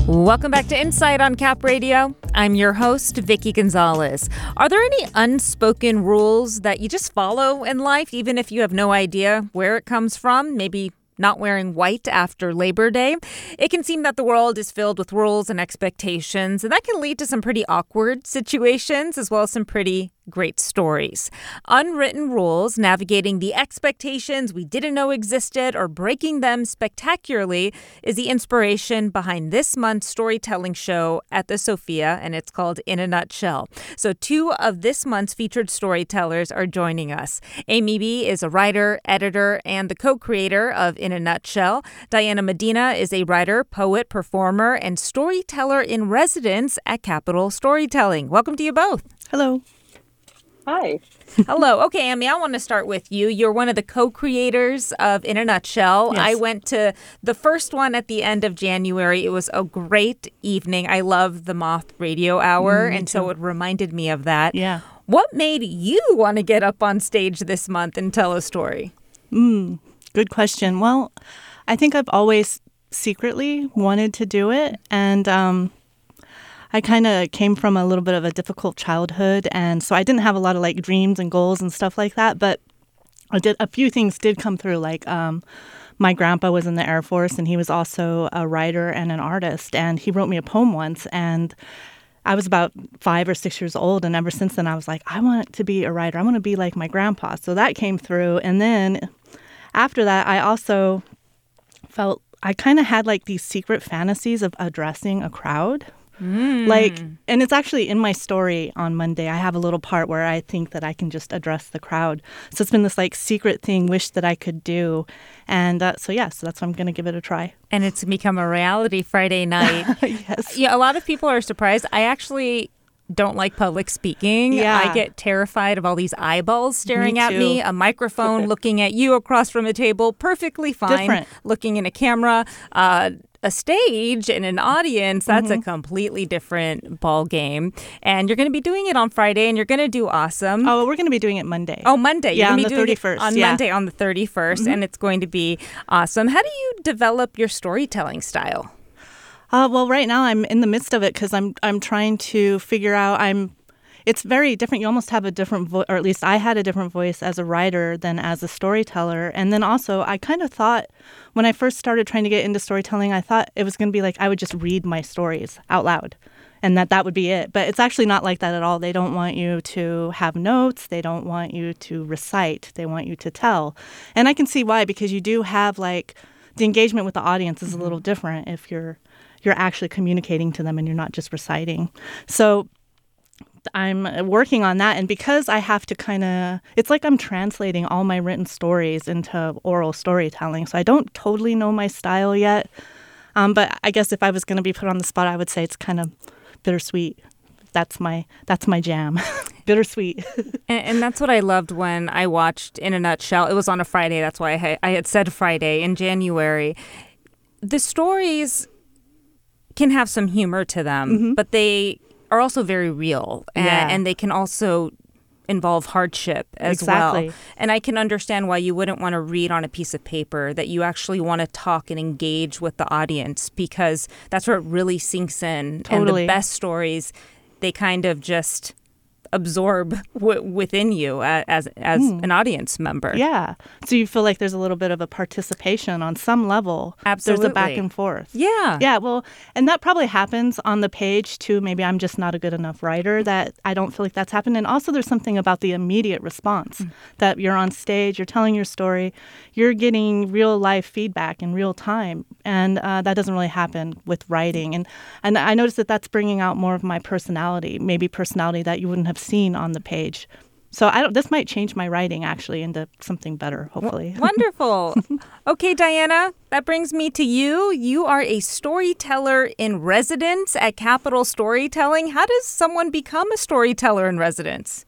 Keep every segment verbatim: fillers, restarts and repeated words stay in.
Welcome back to Insight on Cap Radio. I'm your host, Vicky Gonzalez. Are there any unspoken rules that you just follow in life, even if you have no idea where it comes from? Maybe not wearing white after Labor Day. It can seem that the world is filled with rules and expectations, and that can lead to some pretty awkward situations as well as some pretty great stories. Unwritten rules, navigating the expectations we didn't know existed or breaking them spectacularly, is the inspiration behind this month's storytelling show at the Sophia, and it's called In a Nutshell. So two of this month's featured storytellers are joining us. Amy B. is a writer, editor, and the co-creator of In a Nutshell. Diana Medina is a writer, poet, performer, and storyteller in residence at Capital Storytelling. Welcome to you both. Hello. Hi. Hello. Okay, Amy, I want to start with you. You're one of the co-creators of In a Nutshell. Yes. I went to the first one at the end of January. It was a great evening. I love the Moth Radio Hour, Mm, and so it reminded me of that. Yeah. What made you want to get up on stage this month and tell a story? Mm, good question. Well, I think I've always secretly wanted to do it, and um, I kind of came from a little bit of a difficult childhood, and so I didn't have a lot of like dreams and goals and stuff like that, but I did a few things did come through. Like um, my grandpa was in the Air Force, and he was also a writer and an artist, and he wrote me a poem once, and I was about five or six years old, and ever since then I was like, I want to be a writer. I want to be like my grandpa. So that came through, and then after that, I also felt I kind of had like these secret fantasies of addressing a crowd. Mm. Like, and it's actually in my story on Monday. I have a little part where I think that I can just address the crowd. So it's been this like secret thing, wish that I could do. And uh, so, yeah, so that's why I'm going to give it a try. And it's become a reality Friday night. Yes. Yeah, a lot of people are surprised. I actually don't like public speaking. Yeah. I get terrified of all these eyeballs staring Me at too. me, a microphone looking at you across from a table, perfectly fine. Different. Looking in a camera, uh, a stage and an audience, that's Mm-hmm. a completely different ball game. And you're going to be doing it on Friday, and you're going to do awesome. Oh, we're going to be doing it Monday. Oh, Monday. Yeah, You're on gonna the be doing it thirty-first, On yeah. Monday on the thirty-first, Mm-hmm. and it's going to be awesome. How do you develop your storytelling style? Uh, well, right now I'm in the midst of it because I'm I'm trying to figure out. I'm. It's very different. You almost have a different voice, or at least I had a different voice as a writer than as a storyteller. And then also, I kind of thought when I first started trying to get into storytelling, I thought it was going to be like I would just read my stories out loud, and that that would be it. But it's actually not like that at all. They don't want you to have notes. They don't want you to recite. They want you to tell. And I can see why, because you do have like the engagement with the audience is a little different if you're you're actually communicating to them and you're not just reciting. So I'm working on that. And because I have to kind of, it's like I'm translating all my written stories into oral storytelling. So I don't totally know my style yet. Um, but I guess if I was going to be put on the spot, I would say it's kind of bittersweet. That's my that's my jam. Bittersweet. And, and that's what I loved when I watched In a Nutshell. It was on a Friday. That's why I had, I had said Friday in January. The stories can have some humor to them, Mm-hmm. but they are also very real. And, Yeah. and they can also involve hardship as Exactly. well. And I can understand why you wouldn't want to read on a piece of paper, that you actually want to talk and engage with the audience, because that's where it really sinks in. Totally. And the best stories, they kind of just absorb w- within you a- as as Mm. an audience member. Yeah. So you feel like there's a little bit of a participation on some level. Absolutely. There's a back and forth. Yeah. Yeah, well, and that probably happens on the page too. Maybe I'm just not a good enough writer that I don't feel like that's happened. And also there's something about the immediate response that you're on stage, you're telling your story, you're getting real life feedback in real time. And uh, that doesn't really happen with writing. And, and I noticed that that's bringing out more of my personality, maybe personality that you wouldn't have seen on the page. So I don't. This might change my writing actually into something better, hopefully. Wonderful. Okay, Diana, that brings me to you. You are a storyteller in residence at Capital Storytelling. How does someone become a storyteller in residence?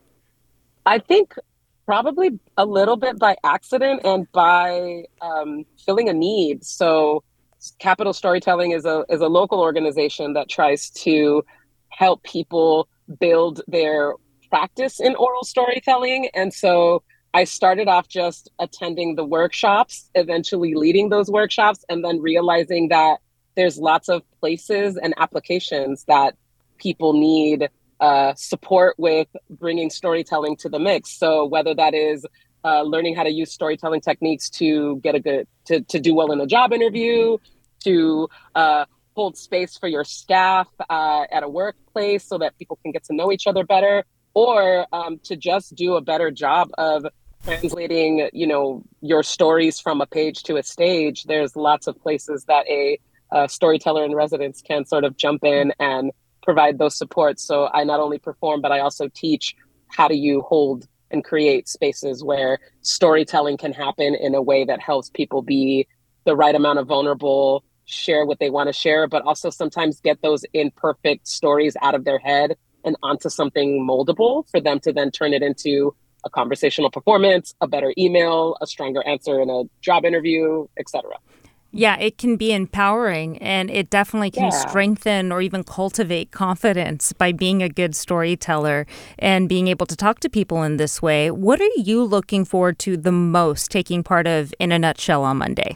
I think probably a little bit by accident and by um, filling a need. So Capital Storytelling is a is a local organization that tries to help people build their practice in oral storytelling. And so I started off just attending the workshops, eventually leading those workshops, and then realizing that there's lots of places and applications that people need uh, support with bringing storytelling to the mix. So whether that is uh, learning how to use storytelling techniques to get a good, to, to do well in a job interview, to uh, hold space for your staff uh, at a workplace so that people can get to know each other better, or um, to just do a better job of translating, you know, your stories from a page to a stage. There's lots of places that a, a storyteller in residence can sort of jump in and provide those supports. So I not only perform, but I also teach how do you hold and create spaces where storytelling can happen in a way that helps people be the right amount of vulnerable, share what they want to share, but also sometimes get those imperfect stories out of their head and onto something moldable for them to then turn it into a conversational performance, a better email, a stronger answer in a job interview, et cetera. Yeah, it can be empowering, and it definitely can Yeah. strengthen or even cultivate confidence by being a good storyteller and being able to talk to people in this way. What are you looking forward to the most taking part of In a Nutshell on Monday?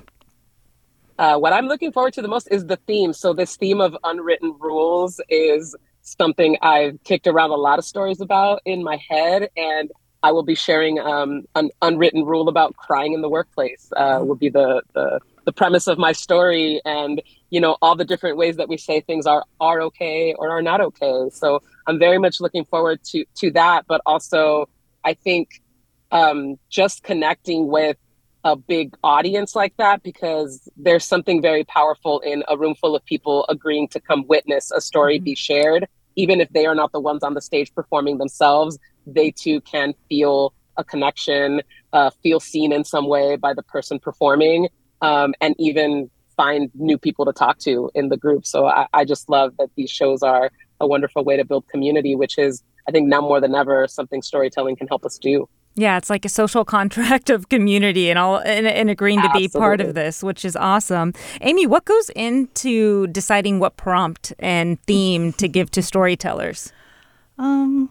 Uh, what I'm looking forward to the most is the theme. So this theme of unwritten rules is something I've kicked around a lot of stories about in my head, and I will be sharing um, an unwritten rule about crying in the workplace. Uh, will be the, the the premise of my story, and you know all the different ways that we say things are are okay or are not okay. So I'm very much looking forward to to that, but also I think um, just connecting with a big audience like that, because there's something very powerful in a room full of people agreeing to come witness a story be shared, even if they are not the ones on the stage performing themselves. They too can feel a connection, uh, feel seen in some way by the person performing, um, and even find new people to talk to in the group. So I, I just love that these shows are a wonderful way to build community, which is, I think now more than ever, something storytelling can help us do. Yeah, it's like a social contract of community and all and, and agreeing to be Absolutely. part of this, which is awesome. Amy, what goes into deciding what prompt and theme to give to storytellers? Um,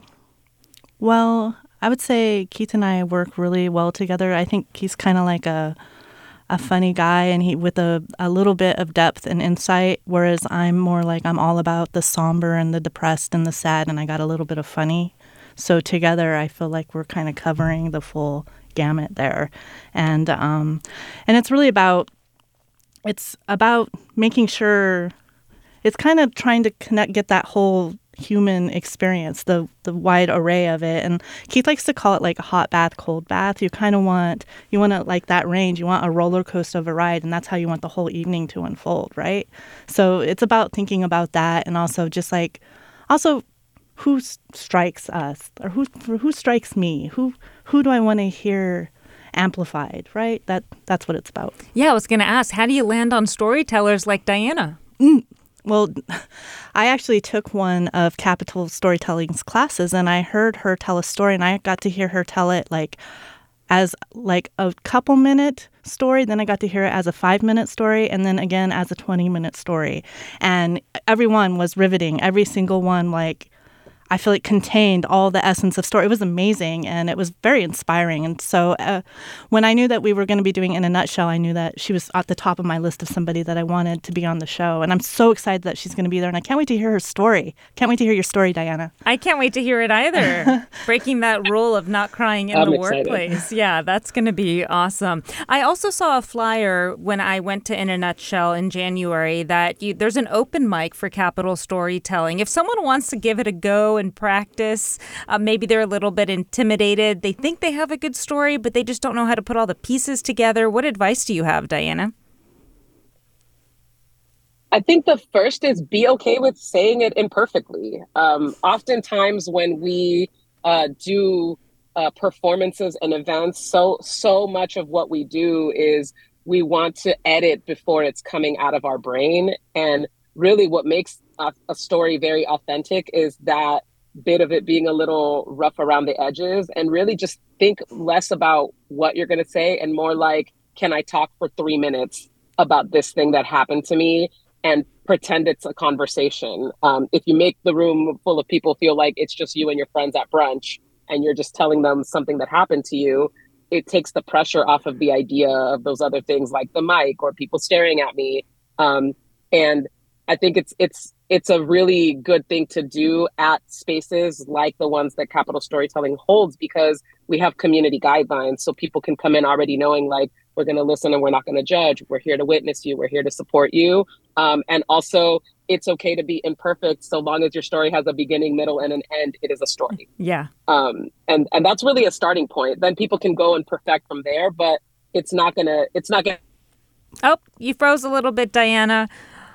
well, I would say Keith and I work really well together. I think he's kind of like a a funny guy, and he with a, a little bit of depth and insight, whereas I'm more like I'm all about the somber and the depressed and the sad, and I got a little bit of funny. So together, I feel like we're kind of covering the full gamut there, and um, and it's really about it's about making sure it's kind of trying to connect, get that whole human experience, the the wide array of it. And Keith likes to call it like a hot bath, cold bath. You kind of want you want to like that range. You want a roller coaster of a ride, and that's how you want the whole evening to unfold, right? So it's about thinking about that, and also just like also. Who strikes us, or who who strikes me? Who who do I want to hear amplified? Right. That that's what it's about. Yeah, I was going to ask, how do you land on storytellers like Diana? Mm. Well, I actually took one of Capital Storytelling's classes, and I heard her tell a story, and I got to hear her tell it like as like a couple minute story. Then I got to hear it as a five minute story, and then again as a twenty minute story. And everyone was riveting. Every single one, like. I feel it contained all the essence of story. It was amazing, and it was very inspiring. And so uh, when I knew that we were going to be doing In a Nutshell, I knew that she was at the top of my list of somebody that I wanted to be on the show. And I'm so excited that she's going to be there, and I can't wait to hear her story. Can't wait to hear your story, Diana. I can't wait to hear it either. Breaking that rule of not crying in I'm the excited. workplace. Yeah, that's going to be awesome. I also saw a flyer when I went to In a Nutshell in January that you, there's an open mic for Capital Storytelling. If someone wants to give it a go and practice, uh, maybe they're a little bit intimidated. They think they have a good story, but they just don't know how to put all the pieces together. What advice do you have, Diana? I think the first is be okay with saying it imperfectly. Um, oftentimes when we uh, do uh, performances and events, so so much of what we do is we want to edit before it's coming out of our brain. And really what makes a, a story very authentic is that bit of it being a little rough around the edges, and really just think less about what you're going to say and more like, can I talk for three minutes about this thing that happened to me, and pretend it's a conversation. Um, if you make the room full of people feel like it's just you and your friends at brunch and you're just telling them something that happened to you, it takes the pressure off of the idea of those other things like the mic or people staring at me. Um, And I think it's it's it's a really good thing to do at spaces like the ones that Capital Storytelling holds, because we have community guidelines, so people can come in already knowing, like, we're going to listen and we're not going to judge. We're here to witness you. We're here to support you. Um, and also, it's okay to be imperfect so long as your story has a beginning, middle, and an end. It is a story. Yeah. Um, and and that's really a starting point. Then people can go and perfect from there, but it's not gonna. It's not gonna. Oh, you froze a little bit, Diana.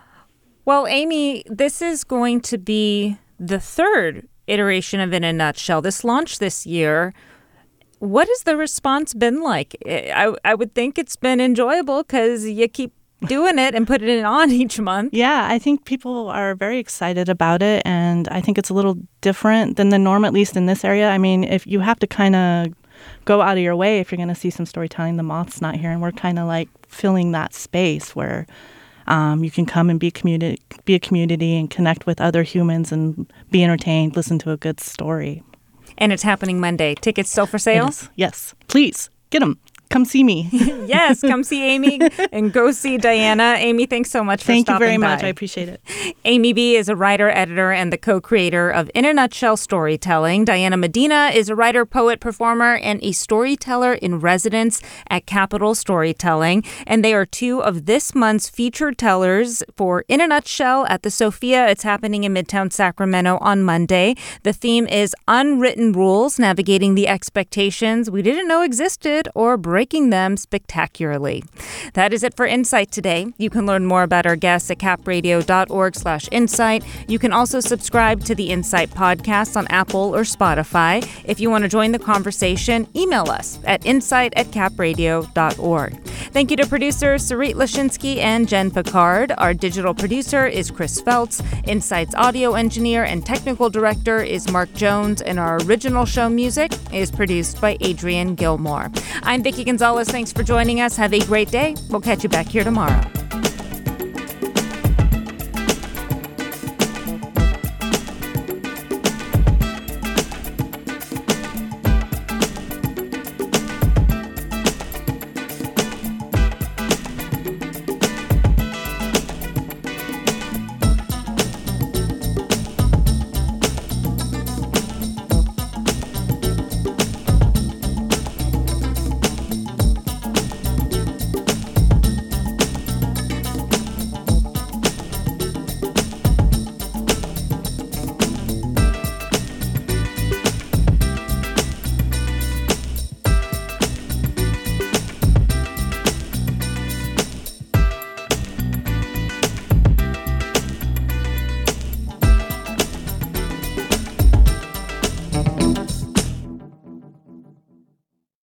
Well, Amy, this is going to be the third iteration of In a Nutshell. This launched this year. What has the response been like? I, I would think it's been enjoyable because you keep doing it and putting it on each month. Yeah, I think people are very excited about it, and I think it's a little different than the norm, at least in this area. I mean, if you have to kind of go out of your way if you're going to see some storytelling, the Moth's not here, and we're kind of like filling that space where um, you can come and be community, be a community and connect with other humans and be entertained, listen to a good story. And it's happening Monday. Tickets still for sale? Yes. Please, get them. Come see me. Yes, come see Amy and go see Diana. Amy, thanks so much for Thank stopping by. Thank you very much. I appreciate it. Amy B. is a writer, editor, and the co-creator of In a Nutshell Storytelling. Diana Medina is a writer, poet, performer, and a storyteller in residence at Capital Storytelling. And they are two of this month's featured tellers for In a Nutshell at the Sophia. It's happening in Midtown Sacramento on Monday. The theme is unwritten rules, navigating the expectations we didn't know existed or breaking them spectacularly. That is it for Insight today. You can learn more about our guests at capradio.org slash insight. You can also subscribe to the Insight podcast on Apple or Spotify. If you want to join the conversation, email us at insight at capradio dot org. Thank you to producers Sarit Lashinsky and Jen Picard. Our digital producer is Chris Feltz. Insight's audio engineer and technical director is Mark Jones, and our original show music is produced by Adrian Gilmore. I'm Vicki Gonzalez. Thanks for joining us. Have a great day. We'll catch you back here tomorrow.